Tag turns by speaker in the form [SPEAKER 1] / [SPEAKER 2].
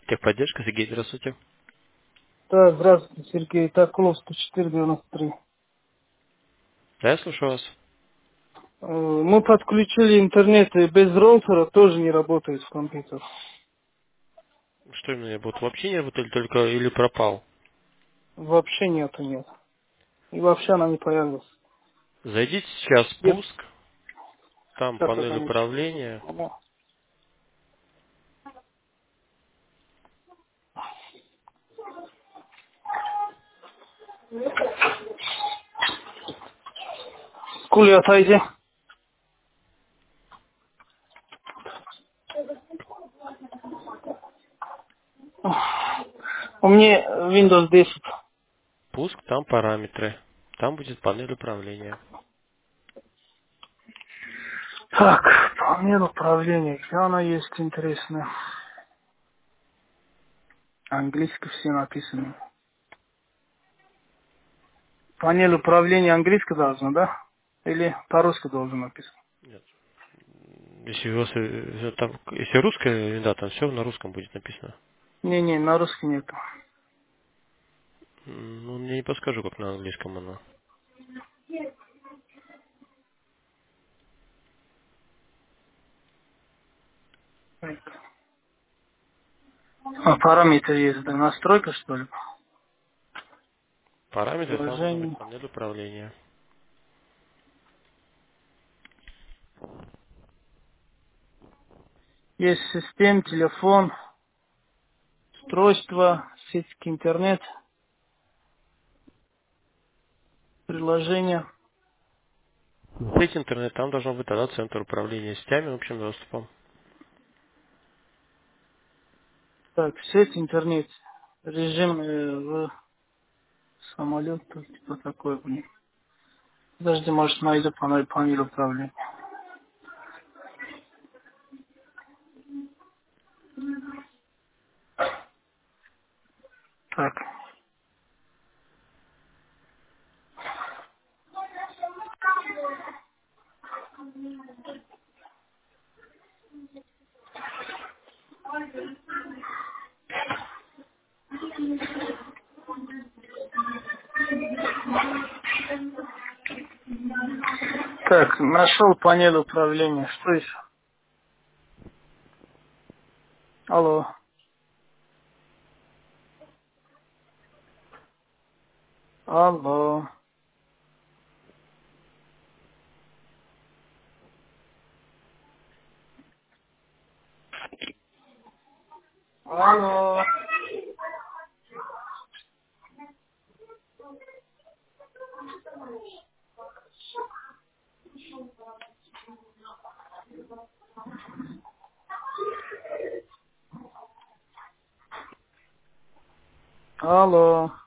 [SPEAKER 1] Техподдержка, Сергей, здравствуйте.
[SPEAKER 2] Да, здравствуйте, Сергей. Такулов 10493.
[SPEAKER 1] Да, я слушаю вас.
[SPEAKER 2] Мы подключили интернет, и без роутера тоже не работает в компьютер.
[SPEAKER 1] Что именно, я вот вообще не работали только или пропал?
[SPEAKER 2] Вообще нету, нет. И вообще она не появилась.
[SPEAKER 1] Зайдите сейчас в
[SPEAKER 2] Нет,
[SPEAKER 1] пуск, там
[SPEAKER 2] сейчас
[SPEAKER 1] панель
[SPEAKER 2] это не...
[SPEAKER 1] управления.
[SPEAKER 2] Кули, отойди. У меня Windows 10.
[SPEAKER 1] Пуск, там параметры. Там будет панель управления.
[SPEAKER 2] Так, панель управления. Где она есть, интересно? Английский все написано. Панель управления английский должна, да? Или по-русски должен написано?
[SPEAKER 1] Нет. Если, если русская, да, там все на русском будет написано.
[SPEAKER 2] Не-не, на русский нету.
[SPEAKER 1] Ну, я не подскажу, как на английском оно.
[SPEAKER 2] Так. А параметры есть, да? Настройка, что ли?
[SPEAKER 1] Параметры, там должна быть
[SPEAKER 2] Приложение.
[SPEAKER 1] панель управления.
[SPEAKER 2] Есть система, телефон, устройство, сеть интернет, приложение.
[SPEAKER 1] Сеть интернет, там должен быть тогда центр управления сетями общим доступом.
[SPEAKER 2] Так, сеть интернет. Режим в самолет, типа такой, блин. Подожди, может найду панель управления. Так. Так, нашел панель управления. Что еще? Алло. Алло. Алло. Алло.